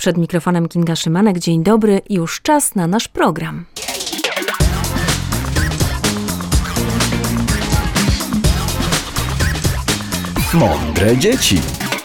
Przed mikrofonem Kinga Szymanek. Dzień dobry, już czas na nasz program. Mądre dzieci.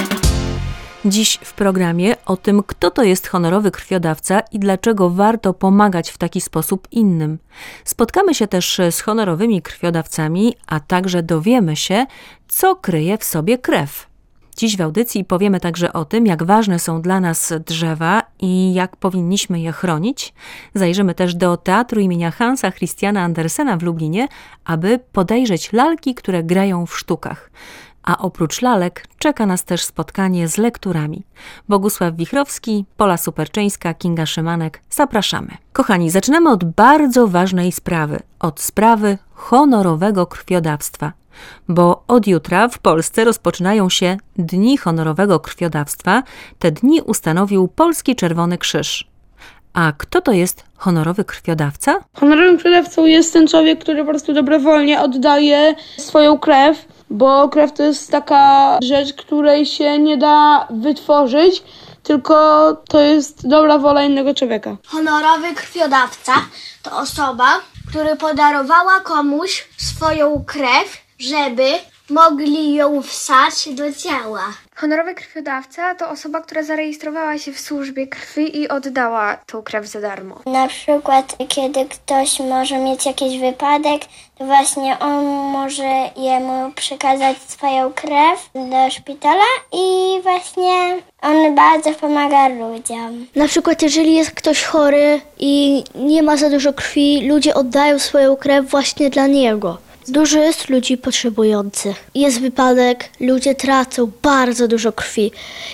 Dziś w programie o tym, kto to jest honorowy krwiodawca i dlaczego warto pomagać w taki sposób innym. Spotkamy się też z honorowymi krwiodawcami, a także dowiemy się, co kryje w sobie krew. Dziś w audycji powiemy także o tym, jak ważne są dla nas drzewa i jak powinniśmy je chronić. Zajrzymy też do Teatru imienia Hansa Christiana Andersena w Lublinie, aby podejrzeć lalki, które grają w sztukach. A oprócz lalek czeka nas też spotkanie z lekturami. Bogusław Wichrowski, Pola Superczyńska, Kinga Szymanek. Zapraszamy. Kochani, zaczynamy od bardzo ważnej sprawy. Od sprawy honorowego krwiodawstwa. Bo od jutra w Polsce rozpoczynają się Dni Honorowego Krwiodawstwa. Te dni ustanowił Polski Czerwony Krzyż. A kto to jest honorowy krwiodawca? Honorowym krwiodawcą jest ten człowiek, który po prostu dobrowolnie oddaje swoją krew, bo krew to jest taka rzecz, której się nie da wytworzyć, tylko to jest dobra wola innego człowieka. Honorowy krwiodawca to osoba, która podarowała komuś swoją krew, żeby mogli ją wsać do ciała. Honorowy krwiodawca to osoba, która zarejestrowała się w służbie krwi i oddała tą krew za darmo. Na przykład, kiedy ktoś może mieć jakiś wypadek, to właśnie on może jemu przekazać swoją krew do szpitala i właśnie on bardzo pomaga ludziom. Na przykład, jeżeli jest ktoś chory i nie ma za dużo krwi, ludzie oddają swoją krew właśnie dla niego. Dużo jest ludzi potrzebujących. Jest wypadek, ludzie tracą bardzo dużo krwi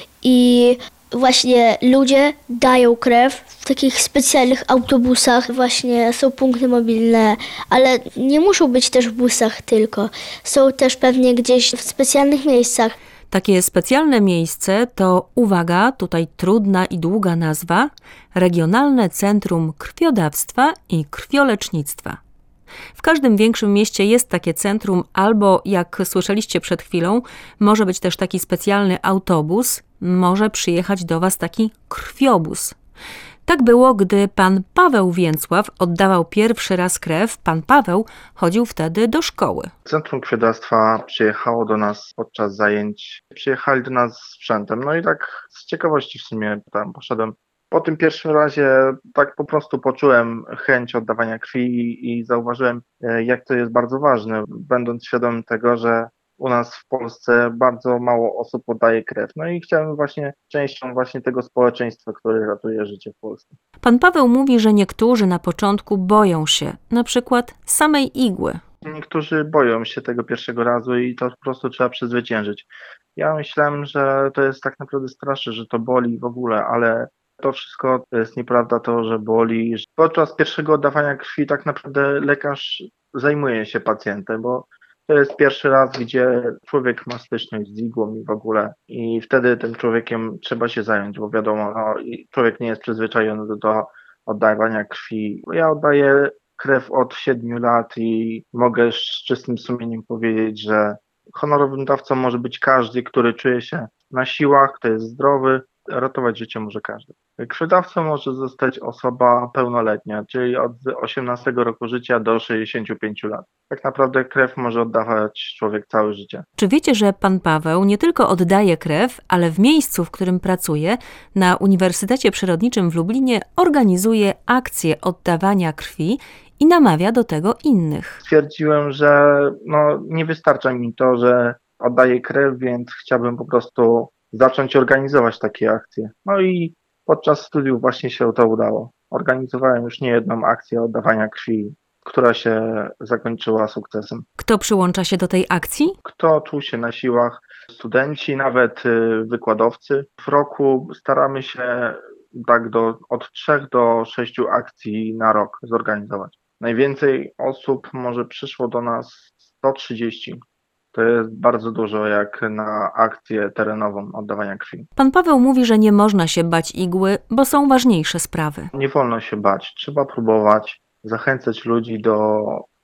i właśnie ludzie dają krew w takich specjalnych autobusach. Właśnie są punkty mobilne, ale nie muszą być też w busach tylko. Są też pewnie gdzieś w specjalnych miejscach. Takie specjalne miejsce to, uwaga, tutaj trudna i długa nazwa, Regionalne Centrum Krwiodawstwa i Krwiolecznictwa. W każdym większym mieście jest takie centrum albo, jak słyszeliście przed chwilą, może być też taki specjalny autobus, może przyjechać do Was taki krwiobóz. Tak było, gdy pan Paweł Więcław oddawał pierwszy raz krew. Pan Paweł chodził wtedy do szkoły. Centrum Krwiodawstwa przyjechało do nas podczas zajęć. Przyjechali do nas z sprzętem. No i tak z ciekawości w sumie tam poszedłem. Po tym pierwszym razie tak po prostu poczułem chęć oddawania krwi i zauważyłem, jak to jest bardzo ważne, będąc świadomym tego, że u nas w Polsce bardzo mało osób oddaje krew. No i chciałem właśnie częścią właśnie tego społeczeństwa, które ratuje życie w Polsce. Pan Paweł mówi, że niektórzy na początku boją się, na przykład samej igły. Niektórzy boją się tego pierwszego razu i to po prostu trzeba przezwyciężyć. Ja myślałem, że to jest tak naprawdę straszne, że to boli w ogóle, ale to wszystko to jest nieprawda, to, że boli. Podczas pierwszego oddawania krwi tak naprawdę lekarz zajmuje się pacjentem, bo to jest pierwszy raz, gdzie człowiek ma styczność z igłą i w ogóle. I wtedy tym człowiekiem trzeba się zająć, bo wiadomo, człowiek nie jest przyzwyczajony do oddawania krwi. Ja oddaję krew od 7 lat i mogę z czystym sumieniem powiedzieć, że honorowym dawcą może być każdy, który czuje się na siłach, kto jest zdrowy. Ratować życie może każdy. Krwiodawcą może zostać osoba pełnoletnia, czyli od 18 roku życia do 65 lat. Tak naprawdę krew może oddawać człowiek całe życie. Czy wiecie, że pan Paweł nie tylko oddaje krew, ale w miejscu, w którym pracuje, na Uniwersytecie Przyrodniczym w Lublinie organizuje akcję oddawania krwi i namawia do tego innych? Stwierdziłem, że nie wystarcza mi to, że oddaję krew, więc chciałbym po prostu zacząć organizować takie akcje. No i podczas studiów właśnie się to udało. Organizowałem już niejedną akcję oddawania krwi, która się zakończyła sukcesem. Kto przyłącza się do tej akcji? Kto czuł się na siłach? Studenci, nawet wykładowcy. W roku staramy się tak od 3 do 6 akcji na rok zorganizować. Najwięcej osób może przyszło do nas 130. To jest bardzo dużo jak na akcję terenową oddawania krwi. Pan Paweł mówi, że nie można się bać igły, bo są ważniejsze sprawy. Nie wolno się bać, trzeba próbować, zachęcać ludzi do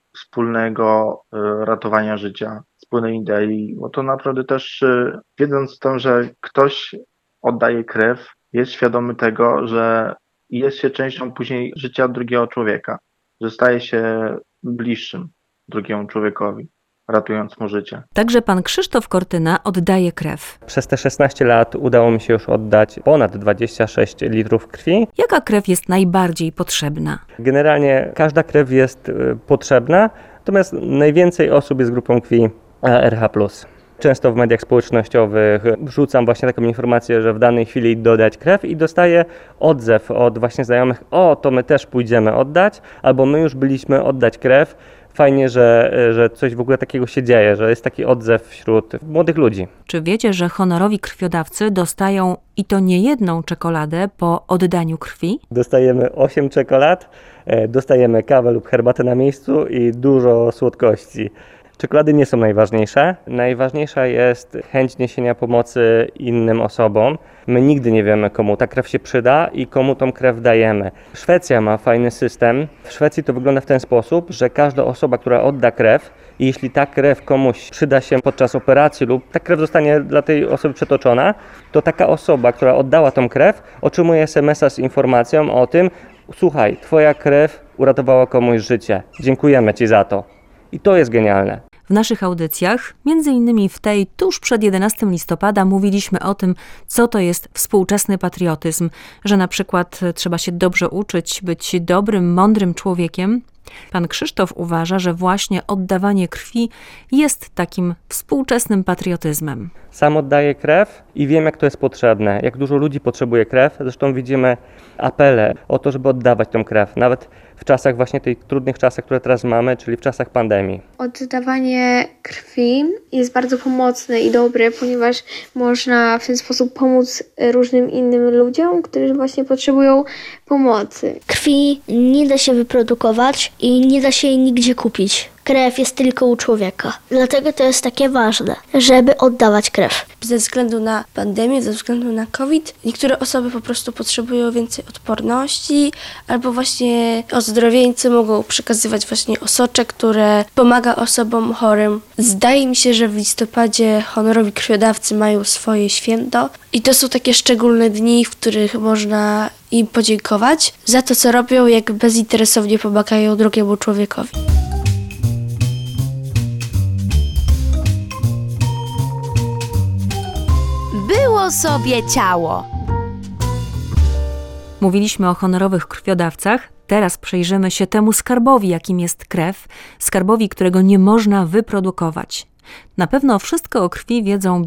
wspólnego ratowania życia, wspólnej idei, bo to naprawdę też wiedząc o tym, że ktoś oddaje krew, jest świadomy tego, że jest się częścią później życia drugiego człowieka, że staje się bliższym drugiemu człowiekowi, ratując mu życie. Także pan Krzysztof Kortyna oddaje krew. Przez te 16 lat udało mi się już oddać ponad 26 litrów krwi. Jaka krew jest najbardziej potrzebna? Generalnie każda krew jest potrzebna, natomiast najwięcej osób jest grupą krwi RH+. Często w mediach społecznościowych wrzucam właśnie taką informację, że w danej chwili dodać krew i dostaję odzew od właśnie znajomych: o, to my też pójdziemy oddać, albo my już byliśmy oddać krew. Fajnie, że coś w ogóle takiego się dzieje, że jest taki odzew wśród młodych ludzi. Czy wiecie, że honorowi krwiodawcy dostają i to nie jedną czekoladę po oddaniu krwi? Dostajemy 8 czekolad, dostajemy kawę lub herbatę na miejscu i dużo słodkości. Czekolady nie są najważniejsze. Najważniejsza jest chęć niesienia pomocy innym osobom. My nigdy nie wiemy, komu ta krew się przyda i komu tą krew dajemy. Szwecja ma fajny system. W Szwecji to wygląda w ten sposób, że każda osoba, która odda krew, i jeśli ta krew komuś przyda się podczas operacji lub ta krew zostanie dla tej osoby przetoczona, to taka osoba, która oddała tą krew, otrzymuje SMS-a z informacją o tym: słuchaj, twoja krew uratowała komuś życie. Dziękujemy ci za to. I to jest genialne. W naszych audycjach, między innymi w tej tuż przed 11 listopada, mówiliśmy o tym, co to jest współczesny patriotyzm, że na przykład trzeba się dobrze uczyć, być dobrym, mądrym człowiekiem. Pan Krzysztof uważa, że właśnie oddawanie krwi jest takim współczesnym patriotyzmem. Sam oddaję krew i wiem, jak to jest potrzebne, jak dużo ludzi potrzebuje krew. Zresztą widzimy apele o to, żeby oddawać tą krew, nawet w czasach właśnie tych trudnych czasach, które teraz mamy, czyli w czasach pandemii. Oddawanie krwi jest bardzo pomocne i dobre, ponieważ można w ten sposób pomóc różnym innym ludziom, którzy właśnie potrzebują pomocy. Krwi nie da się wyprodukować i nie da się jej nigdzie kupić. Krew jest tylko u człowieka. Dlatego to jest takie ważne, żeby oddawać krew. Ze względu na pandemię, ze względu na COVID, niektóre osoby po prostu potrzebują więcej odporności, albo właśnie ozdrowieńcy mogą przekazywać właśnie osocze, które pomaga osobom chorym. Zdaje mi się, że w listopadzie honorowi krwiodawcy mają swoje święto i to są takie szczególne dni, w których można im podziękować za to, co robią, jak bezinteresownie pomagają drugiemu człowiekowi. Było sobie ciało. Mówiliśmy o honorowych krwiodawcach, teraz przyjrzymy się temu skarbowi, jakim jest krew, skarbowi, którego nie można wyprodukować. Na pewno wszystko o krwi wiedzą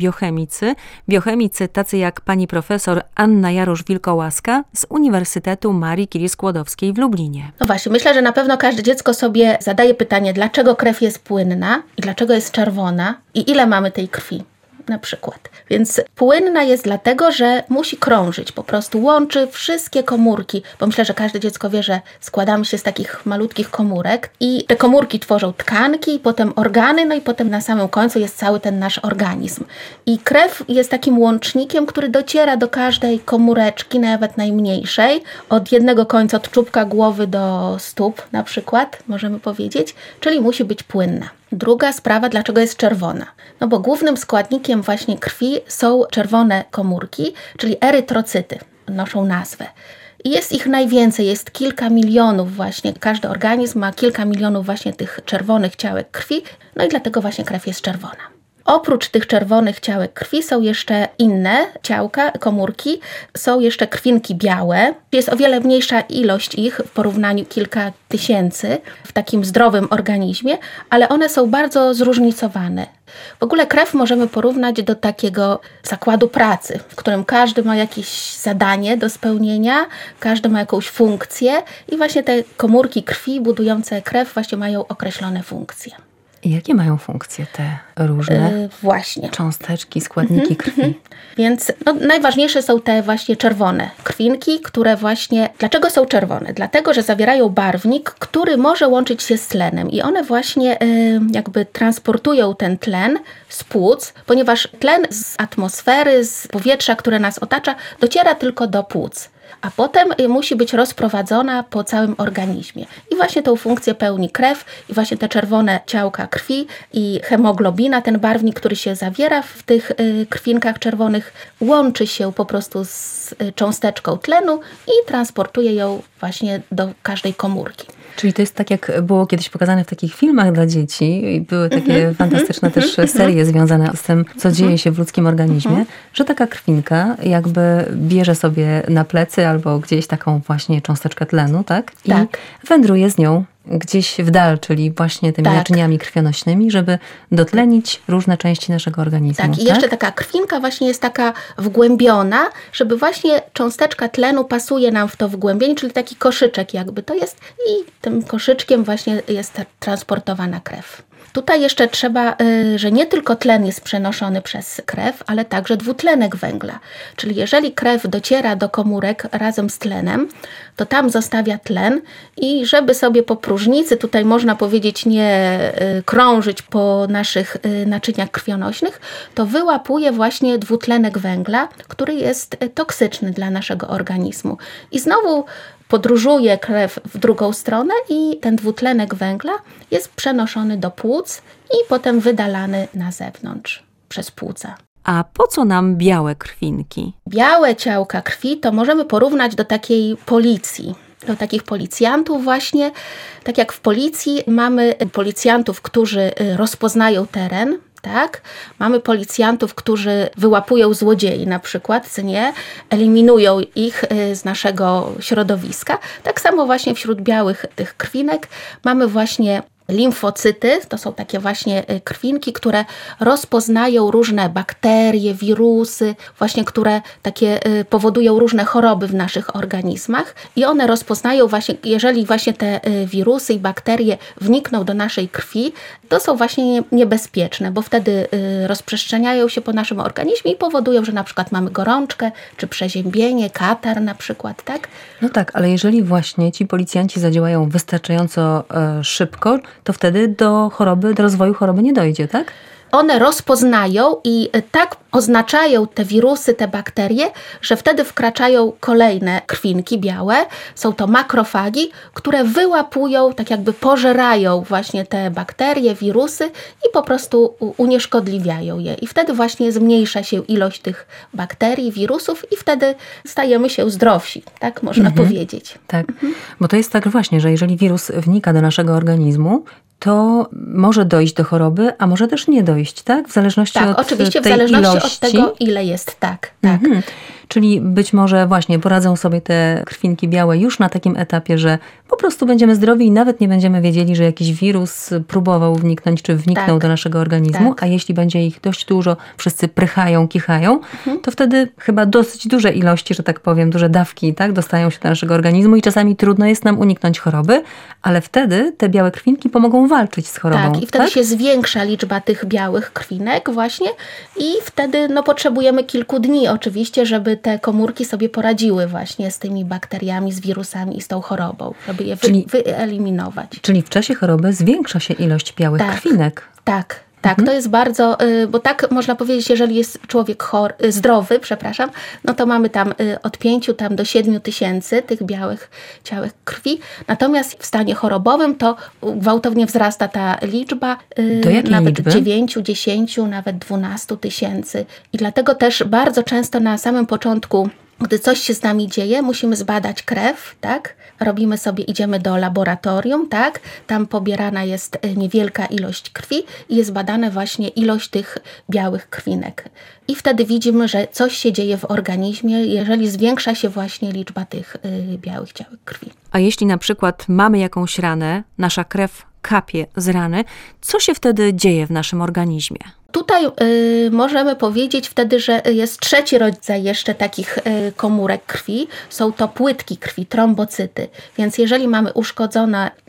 biochemicy tacy jak pani profesor Anna Jarosz-Wilkołaska z Uniwersytetu Marii Curie-Skłodowskiej w Lublinie. No właśnie, myślę, że na pewno każde dziecko sobie zadaje pytanie, dlaczego krew jest płynna i dlaczego jest czerwona i ile mamy tej krwi. Na przykład. Więc płynna jest dlatego, że musi krążyć, po prostu łączy wszystkie komórki, bo myślę, że każde dziecko wie, że składamy się z takich malutkich komórek i te komórki tworzą tkanki, potem organy, no i potem na samym końcu jest cały ten nasz organizm. I krew jest takim łącznikiem, który dociera do każdej komóreczki, nawet najmniejszej, od jednego końca, od czubka głowy do stóp na przykład, możemy powiedzieć, czyli musi być płynna. Druga sprawa, dlaczego jest czerwona? No bo głównym składnikiem właśnie krwi są czerwone komórki, czyli erytrocyty, noszą nazwę. I jest ich najwięcej, jest kilka milionów właśnie, każdy organizm ma kilka milionów właśnie tych czerwonych ciałek krwi, no i dlatego właśnie krew jest czerwona. Oprócz tych czerwonych ciałek krwi są jeszcze inne ciałka, komórki, są jeszcze krwinki białe. Jest o wiele mniejsza ilość ich w porównaniu kilka tysięcy w takim zdrowym organizmie, ale one są bardzo zróżnicowane. W ogóle krew możemy porównać do takiego zakładu pracy, w którym każdy ma jakieś zadanie do spełnienia, każdy ma jakąś funkcję i właśnie te komórki krwi budujące krew właśnie mają określone funkcje. I jakie mają funkcje te różne właśnie cząsteczki, składniki krwi? Więc najważniejsze są te właśnie czerwone krwinki, które właśnie... Dlaczego są czerwone? Dlatego, że zawierają barwnik, który może łączyć się z tlenem i one właśnie jakby transportują ten tlen z płuc, ponieważ tlen z atmosfery, z powietrza, które nas otacza, dociera tylko do płuc. a potem musi być rozprowadzona po całym organizmie. I właśnie tą funkcję pełni krew i właśnie te czerwone ciałka krwi i hemoglobina, ten barwnik, który się zawiera w tych krwinkach czerwonych, łączy się po prostu z cząsteczką tlenu i transportuje ją właśnie do każdej komórki. Czyli to jest tak, jak było kiedyś pokazane w takich filmach dla dzieci i były takie fantastyczne też serie związane z tym, co dzieje się w ludzkim organizmie, że taka krwinka jakby bierze sobie na plecy albo gdzieś taką właśnie cząsteczkę tlenu, tak? I wędruje z nią gdzieś w dal, czyli właśnie tymi naczyniami krwionośnymi, żeby dotlenić różne części naszego organizmu. Tak, i jeszcze taka krwinka właśnie jest taka wgłębiona, żeby właśnie cząsteczka tlenu pasuje nam w to wgłębienie, czyli taki koszyczek jakby to jest i tym koszyczkiem właśnie jest transportowana krew. Tutaj jeszcze trzeba, że nie tylko tlen jest przenoszony przez krew, ale także dwutlenek węgla. Czyli jeżeli krew dociera do komórek razem z tlenem, to tam zostawia tlen i żeby sobie po próżnicy, tutaj można powiedzieć, nie krążyć po naszych naczyniach krwionośnych, to wyłapuje właśnie dwutlenek węgla, który jest toksyczny dla naszego organizmu. I znowu podróżuje krew w drugą stronę i ten dwutlenek węgla jest przenoszony do płuc i potem wydalany na zewnątrz przez płuca. A po co nam białe krwinki? Białe ciałka krwi to możemy porównać do takiej policji. Do takich policjantów właśnie. Tak jak w policji mamy policjantów, którzy rozpoznają teren, tak? Mamy policjantów, którzy wyłapują złodziei na przykład, co nie? Eliminują ich z naszego środowiska. Tak samo właśnie wśród białych tych krwinek mamy właśnie limfocyty, to są takie właśnie krwinki, które rozpoznają różne bakterie, wirusy, właśnie które takie powodują różne choroby w naszych organizmach i one rozpoznają właśnie, jeżeli właśnie te wirusy i bakterie wnikną do naszej krwi, to są właśnie niebezpieczne, bo wtedy rozprzestrzeniają się po naszym organizmie i powodują, że na przykład mamy gorączkę, czy przeziębienie, katar na przykład, tak? No tak, ale jeżeli właśnie ci policjanci zadziałają wystarczająco szybko, to wtedy do rozwoju choroby nie dojdzie, tak? One rozpoznają i tak oznaczają te wirusy, te bakterie, że wtedy wkraczają kolejne krwinki białe. Są to makrofagi, które wyłapują, tak jakby pożerają właśnie te bakterie, wirusy i po prostu unieszkodliwiają je. I wtedy właśnie zmniejsza się ilość tych bakterii, wirusów i wtedy stajemy się zdrowsi, tak można powiedzieć. Tak, bo to jest tak właśnie, że jeżeli wirus wnika do naszego organizmu, to może dojść do choroby, a może też nie dojść, tak? W zależności od oczywiście, tej w zależności ilości. od tego, ile jest, tak. Czyli być może właśnie poradzą sobie te krwinki białe już na takim etapie, że po prostu będziemy zdrowi i nawet nie będziemy wiedzieli, że jakiś wirus próbował wniknąć, czy wniknął do naszego organizmu, a jeśli będzie ich dość dużo, wszyscy prychają, kichają, to wtedy chyba dosyć duże ilości, że tak powiem, duże dawki, tak, dostają się do naszego organizmu i czasami trudno jest nam uniknąć choroby, ale wtedy te białe krwinki pomogą walczyć z chorobą. Tak, i wtedy się zwiększa liczba tych białych krwinek właśnie i wtedy potrzebujemy kilku dni oczywiście, żeby te komórki sobie poradziły właśnie z tymi bakteriami, z wirusami i z tą chorobą, żeby je wyeliminować. Czyli w czasie choroby zwiększa się ilość białych krwinek. Tak, to jest bardzo, bo tak można powiedzieć, jeżeli jest człowiek zdrowy, no to mamy tam od 5 do 7 tysięcy tych białych ciałek krwi. Natomiast w stanie chorobowym to gwałtownie wzrasta ta liczba, do jakiej nawet liczby? 9, 10, nawet 12 tysięcy. I dlatego też bardzo często na samym początku, gdy coś się z nami dzieje, musimy zbadać krew, tak? Idziemy do laboratorium, tak? Tam pobierana jest niewielka ilość krwi i jest badana właśnie ilość tych białych krwinek. I wtedy widzimy, że coś się dzieje w organizmie, jeżeli zwiększa się właśnie liczba tych białych ciałek krwi. A jeśli na przykład mamy jakąś ranę, nasza krew kapie z rany, co się wtedy dzieje w naszym organizmie? Tutaj możemy powiedzieć wtedy, że jest trzeci rodzaj jeszcze takich komórek krwi. Są to płytki krwi, trombocyty. Więc jeżeli mamy uszkodzone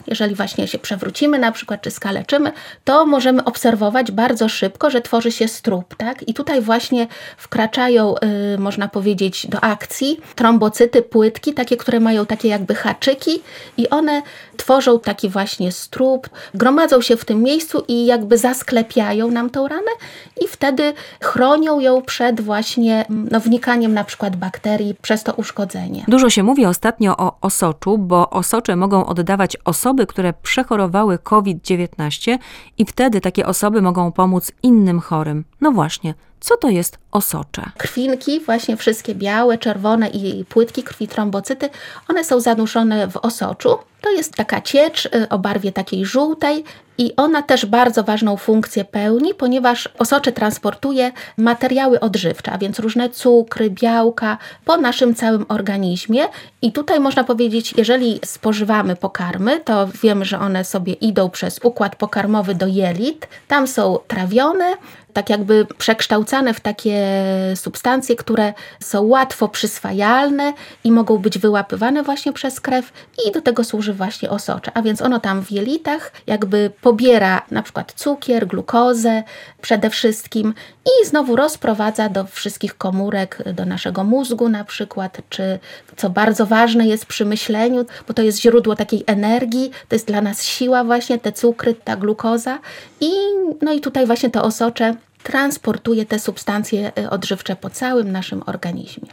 Jeżeli właśnie się przewrócimy na przykład, czy skaleczymy, to możemy obserwować bardzo szybko, że tworzy się strób, tak? I tutaj właśnie wkraczają, można powiedzieć, do akcji trombocyty, płytki, takie, które mają takie jakby haczyki i one tworzą taki właśnie strób, gromadzą się w tym miejscu i jakby zasklepiają nam tą ranę i wtedy chronią ją przed właśnie wnikaniem na przykład bakterii przez to uszkodzenie. Dużo się mówi ostatnio o osoczu, bo osocze mogą oddawać osoby, które przechorowały COVID-19 i wtedy takie osoby mogą pomóc innym chorym. No właśnie, co to jest osocze? Krwinki, właśnie wszystkie białe, czerwone i płytki krwi, trombocyty, one są zanurzone w osoczu. To jest taka ciecz o barwie takiej żółtej i ona też bardzo ważną funkcję pełni, ponieważ osocze transportuje materiały odżywcze, a więc różne cukry, białka po naszym całym organizmie. I tutaj można powiedzieć, jeżeli spożywamy pokarmy, to wiemy, że one sobie idą przez układ pokarmowy do jelit. Tam są trawione, tak jakby przekształcane w takie substancje, które są łatwo przyswajalne i mogą być wyłapywane właśnie przez krew i do tego służy właśnie osocze. A więc ono tam w jelitach jakby pobiera na przykład cukier, glukozę przede wszystkim i znowu rozprowadza do wszystkich komórek, do naszego mózgu na przykład, czy co bardzo ważne jest przy myśleniu, bo to jest źródło takiej energii, to jest dla nas siła właśnie, te cukry, ta glukoza i tutaj właśnie to osocze transportuje te substancje odżywcze po całym naszym organizmie.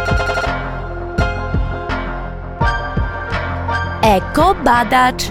Ekobadacz.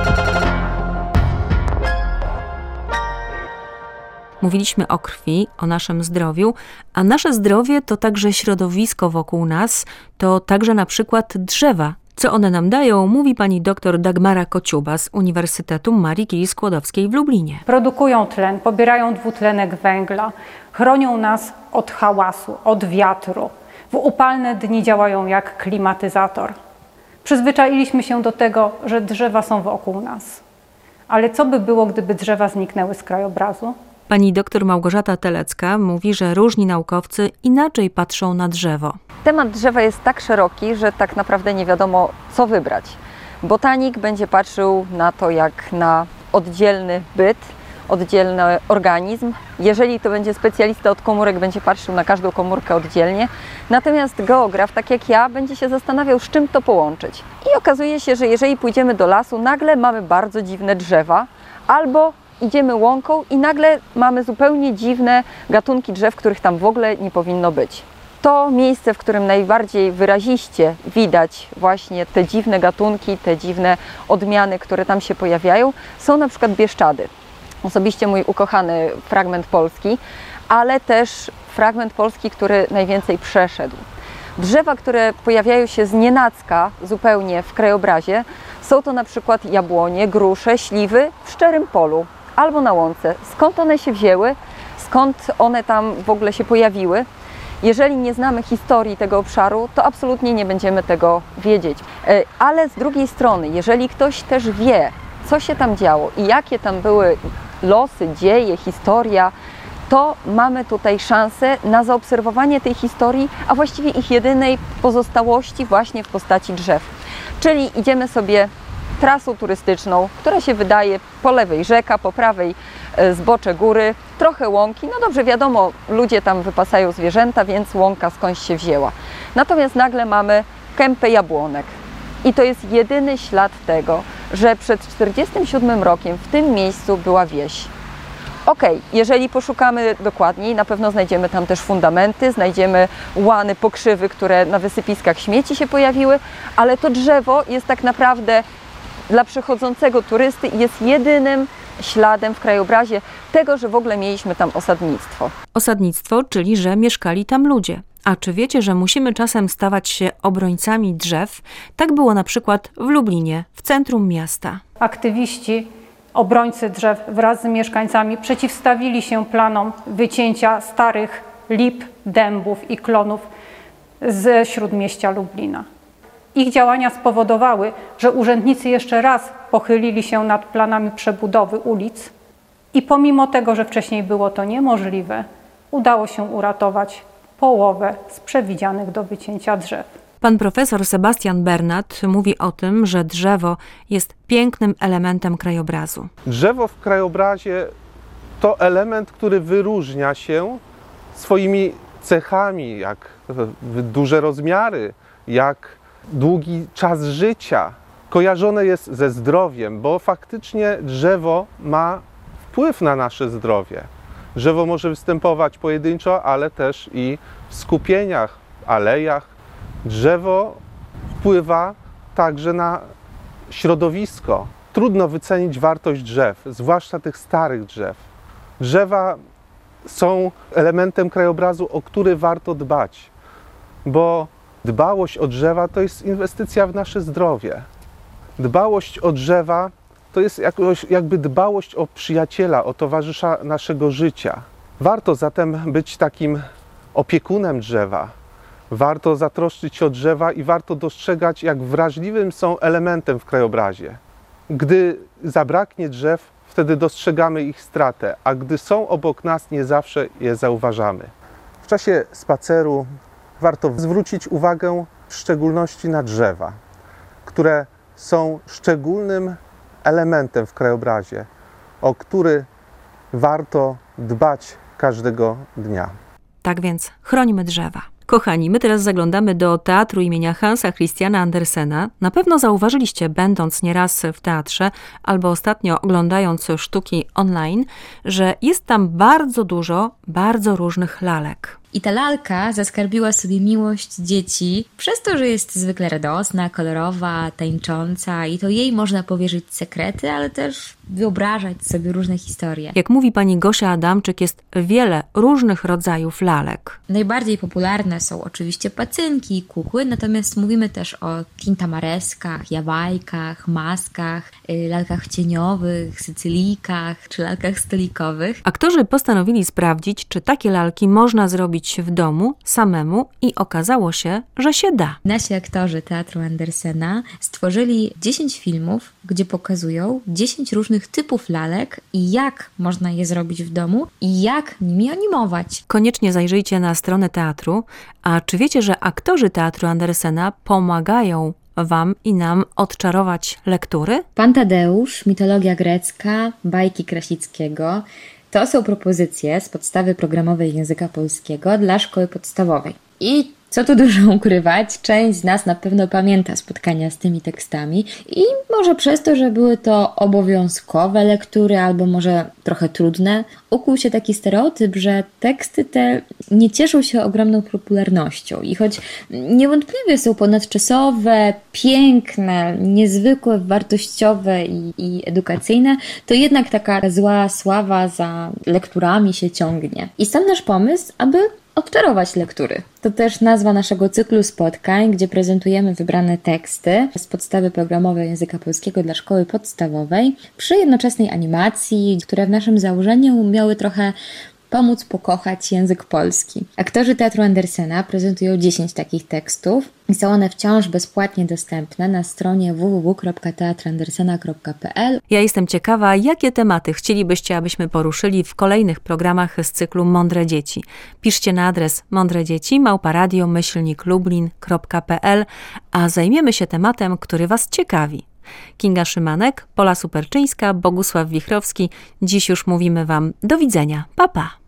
Mówiliśmy o krwi, o naszym zdrowiu, a nasze zdrowie to także środowisko wokół nas, to także na przykład drzewa. Co one nam dają, mówi pani dr Dagmara Kociuba z Uniwersytetu Marii Curie Skłodowskiej w Lublinie. Produkują tlen, pobierają dwutlenek węgla, chronią nas od hałasu, od wiatru. W upalne dni działają jak klimatyzator. Przyzwyczailiśmy się do tego, że drzewa są wokół nas. Ale co by było, gdyby drzewa zniknęły z krajobrazu? Pani dr Małgorzata Telecka mówi, że różni naukowcy inaczej patrzą na drzewo. Temat drzewa jest tak szeroki, że tak naprawdę nie wiadomo, co wybrać. Botanik będzie patrzył na to jak na oddzielny byt, oddzielny organizm. Jeżeli to będzie specjalista od komórek, będzie patrzył na każdą komórkę oddzielnie. Natomiast geograf, tak jak ja, będzie się zastanawiał, z czym to połączyć. I okazuje się, że jeżeli pójdziemy do lasu, nagle mamy bardzo dziwne drzewa, albo idziemy łąką i nagle mamy zupełnie dziwne gatunki drzew, których tam w ogóle nie powinno być. To miejsce, w którym najbardziej wyraziście widać właśnie te dziwne gatunki, te dziwne odmiany, które tam się pojawiają, są na przykład Bieszczady. Osobiście mój ukochany fragment Polski, ale też fragment Polski, który najwięcej przeszedł. Drzewa, które pojawiają się znienacka zupełnie w krajobrazie, są to na przykład jabłonie, grusze, śliwy w szczerym polu albo na łące. Skąd one się wzięły, skąd one tam w ogóle się pojawiły? Jeżeli nie znamy historii tego obszaru, to absolutnie nie będziemy tego wiedzieć. Ale z drugiej strony, jeżeli ktoś też wie, co się tam działo i jakie tam były losy, dzieje, historia, to mamy tutaj szansę na zaobserwowanie tej historii, a właściwie ich jedynej pozostałości właśnie w postaci drzew. Czyli idziemy sobie trasą turystyczną, która się wydaje po lewej rzeka, po prawej zbocze góry, trochę łąki. No dobrze, wiadomo, ludzie tam wypasają zwierzęta, więc łąka skądś się wzięła. Natomiast nagle mamy kępę jabłonek. I to jest jedyny ślad tego, że przed 1947 rokiem w tym miejscu była wieś. Okej, jeżeli poszukamy dokładniej, na pewno znajdziemy tam też fundamenty, znajdziemy łany, pokrzywy, które na wysypiskach śmieci się pojawiły, ale to drzewo jest tak naprawdę dla przechodzącego turysty i jest jedynym śladem w krajobrazie tego, że w ogóle mieliśmy tam osadnictwo. Osadnictwo, czyli że mieszkali tam ludzie. A czy wiecie, że musimy czasem stawać się obrońcami drzew? Tak było na przykład w Lublinie, w centrum miasta. Aktywiści, obrońcy drzew wraz z mieszkańcami przeciwstawili się planom wycięcia starych lip, dębów i klonów z śródmieścia Lublina. Ich działania spowodowały, że urzędnicy jeszcze raz pochylili się nad planami przebudowy ulic i pomimo tego, że wcześniej było to niemożliwe, udało się uratować połowę z przewidzianych do wycięcia drzew. Pan profesor Sebastian Bernat mówi o tym, że drzewo jest pięknym elementem krajobrazu. Drzewo w krajobrazie to element, który wyróżnia się swoimi cechami, jak duże rozmiary, jak długi czas życia. Kojarzone jest ze zdrowiem, bo faktycznie drzewo ma wpływ na nasze zdrowie. Drzewo może występować pojedynczo, ale też i w skupieniach, alejach. Drzewo wpływa także na środowisko. Trudno wycenić wartość drzew, zwłaszcza tych starych drzew. Drzewa są elementem krajobrazu, o który warto dbać, bo dbałość o drzewa to jest inwestycja w nasze zdrowie. Dbałość o drzewa to jest jakby dbałość o przyjaciela, o towarzysza naszego życia. Warto zatem być takim opiekunem drzewa. Warto zatroszczyć się o drzewa i warto dostrzegać, jak wrażliwym są elementem w krajobrazie. Gdy zabraknie drzew, wtedy dostrzegamy ich stratę, a gdy są obok nas, nie zawsze je zauważamy. W czasie spaceru warto zwrócić uwagę w szczególności na drzewa, które są szczególnym elementem w krajobrazie, o który warto dbać każdego dnia. Tak więc chrońmy drzewa. Kochani, my teraz zaglądamy do teatru imienia Hansa Christiana Andersena. Na pewno zauważyliście, będąc nieraz w teatrze albo ostatnio oglądając sztuki online, że jest tam bardzo dużo bardzo różnych lalek. I ta lalka zaskarbiła sobie miłość dzieci przez to, że jest zwykle radosna, kolorowa, tańcząca i to jej można powierzyć sekrety, ale też wyobrażać sobie różne historie. Jak mówi pani Gosia Adamczyk, jest wiele różnych rodzajów lalek. Najbardziej popularne są oczywiście pacynki i kukły, natomiast mówimy też o kintamareskach, jawajkach, maskach, lalkach cieniowych, sycylijkach czy lalkach stolikowych. Aktorzy postanowili sprawdzić, czy takie lalki można zrobić w domu samemu i okazało się, że się da. Nasi aktorzy Teatru Andersena stworzyli 10 filmów, gdzie pokazują 10 różnych typów lalek i jak można je zrobić w domu i jak nimi animować. Koniecznie zajrzyjcie na stronę teatru. A czy wiecie, że aktorzy Teatru Andersena pomagają wam i nam odczarować lektury? Pan Tadeusz, mitologia grecka, bajki Krasickiego. To są propozycje z podstawy programowej języka polskiego dla szkoły podstawowej. I co tu dużo ukrywać, część z nas na pewno pamięta spotkania z tymi tekstami i może przez to, że były to obowiązkowe lektury albo może trochę trudne, ukuł się taki stereotyp, że teksty te nie cieszą się ogromną popularnością i choć niewątpliwie są ponadczasowe, piękne, niezwykłe, wartościowe i edukacyjne, to jednak taka zła sława za lekturami się ciągnie. I stąd nasz pomysł, aby odczarować lektury. To też nazwa naszego cyklu spotkań, gdzie prezentujemy wybrane teksty z podstawy programowej języka polskiego dla szkoły podstawowej przy jednoczesnej animacji, które w naszym założeniu miały trochę pomóc pokochać język polski. Aktorzy Teatru Andersena prezentują 10 takich tekstów i są one wciąż bezpłatnie dostępne na stronie www.teatrandersena.pl. Ja jestem ciekawa, jakie tematy chcielibyście, abyśmy poruszyli w kolejnych programach z cyklu Mądre Dzieci. Piszcie na adres mądredzieci@radio-lublin.pl, a zajmiemy się tematem, który was ciekawi. Kinga Szymanek, Pola Superczyńska, Bogusław Wichrowski. Dziś już mówimy wam do widzenia. Pa, pa!